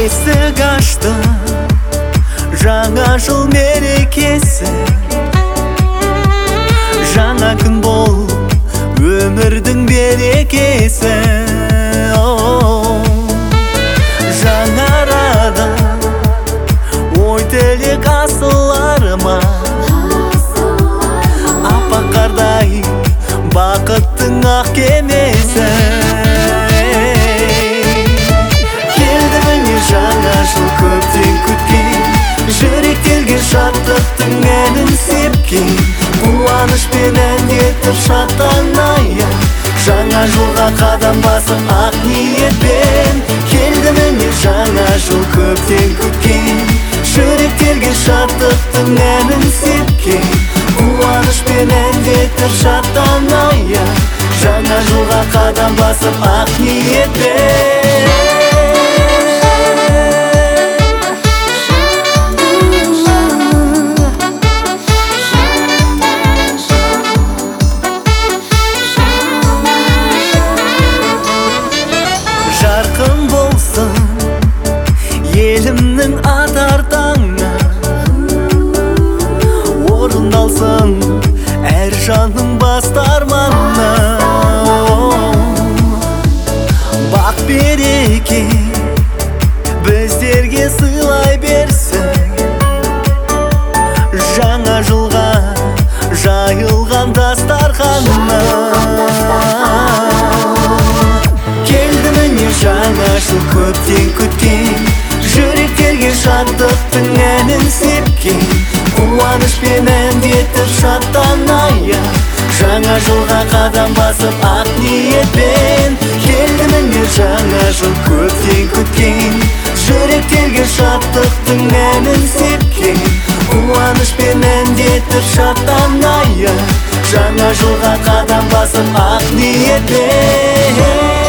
Есік ашты жаңа жыл мерекесі, жаңа күн болып өмірдің берекесі. Жаңарады ой тілек асыларыма, аппақ қардай бақыттың ақ кемесі. Келді міне жаңа жыл көптен күткен, жүректерге шаттықтың әнін сепкен, қуанышпен әндетіп шаттанайық, жаңа жылға қадам басып ақ ниетпен. Келді міне жаңа жыл көптен күткен, жүректерге шаттықтың әнін сепкен, қуанышпен әндетіп шаттанайық, жаңа жылға қадам басып ақ ниетпен. Жарқын болсын елімнің атар таңы, орындалсын әр жанның басты арманы. Бақ береке біздерге сыйлай берсін, жаңа жылға жайылған дастарханы. Жаңа жыл көптен күткен, жүректерге шаттықтың әнін сепкен, қуанышпен әндетіп шаттанайық, жаңа жылға қадам басып ақ ниетпен. Келді міне жаңа жыл көптен күткен, жүректерге шаттықтың әнін сепкен, қуанышпен әндетіп шаттанайық, жаңа жылға қадам басып ақ ниетпен.